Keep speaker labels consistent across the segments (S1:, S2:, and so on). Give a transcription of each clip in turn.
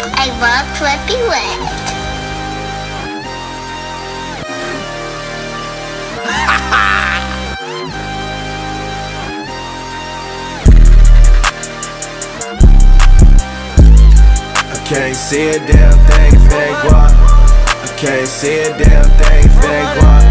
S1: I walk Flippy Wet.
S2: I can't see a damn thing if it ain't guap. I can't see a damn thing if it ain't guap.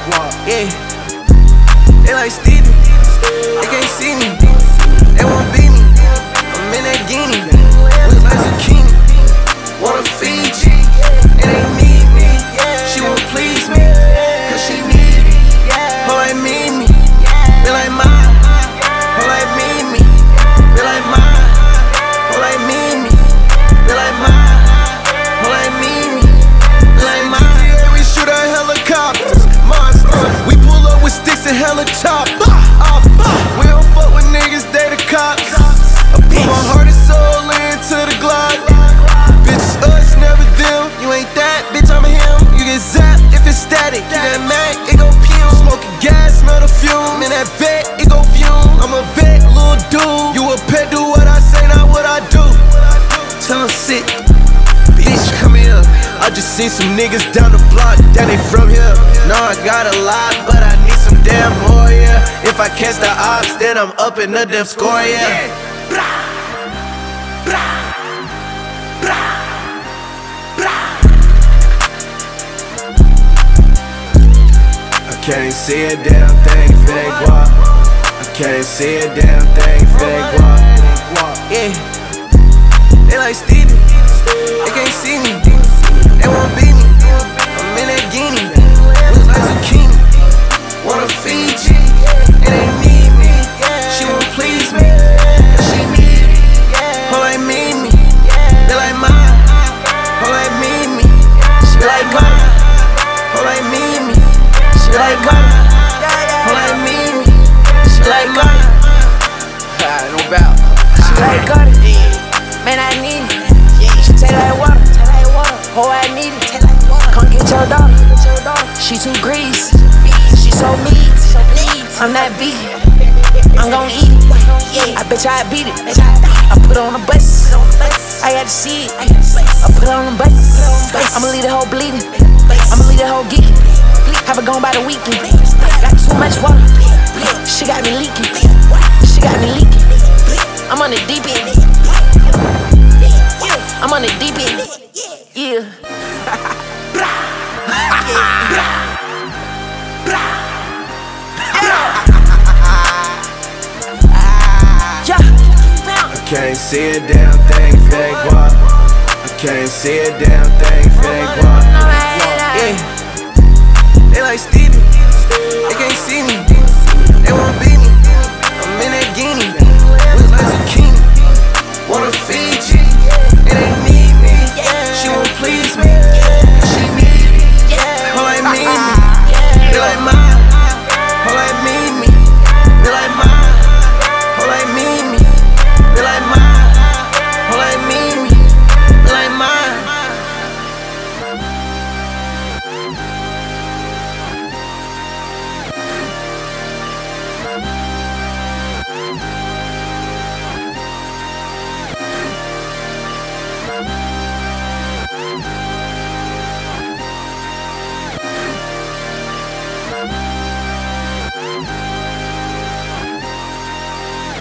S2: Yeah, they like Stevie, they can't see me, they won't beat me. I'm in that guinea, look like zucchini. Wanna feed you, it ain't need me. She won't please me, cause she need me. Her like me, they like mine. Her like me, they like mine. Her like me, they like mine. Her like me, they like mine. GTA, we shoot at helicopters, monsters. We pull up with sticks and helicopters. We don't fuck with niggas, they the cops. I put my heart and soul into the Glock. Bitch, us, never them. You ain't that, bitch, I'm him. You get zapped if it's static. You that Mac, it go pew. Smoking gas, smell the fume. In that vet, it go fume. I'm a vet, little dude. You a pet, do what I say, not what I do. Tell 'em sit, bitch, come here. I just seen some niggas down the block, that ain't from here. No, I got a lot, but I need some damn more, yeah. If I catch the ops, then I'm up in the damn score, yeah. I can't see a damn thing if it ain't guap. I can't see a damn thing if it ain't guap. Yeah, they like Stevie, they can't see me, they won't beat me. I'm in that guinea, look like zucchini. Wanna feed you, it ain't need me. She won't please me, cause she need me. Her like me, they like mine. Her like me, she like mine. Her like me, she like mine. Her like me, she like mine. No doubt.
S3: She like got it, man, I need it. She taste like water, oh, I need it. Come get your daughter, she too greasy, she so neat. I'm not vegan, I'm gon' eat it. I bet you I beat it. I put on a bus, I had to see it. I put on a bus, I'ma leave the whole bleeding, I'ma leave the whole geeking. Have it gone by the weekend. Got too much water, she got me leaking. She got me leaking. I'm on the deep end. I'm on the deep end. Yeah.
S2: I can't see a damn thing if it ain't guap. I can't see a damn thing if it ain't guap. Yeah, they like Stevie, they can't see me, they won't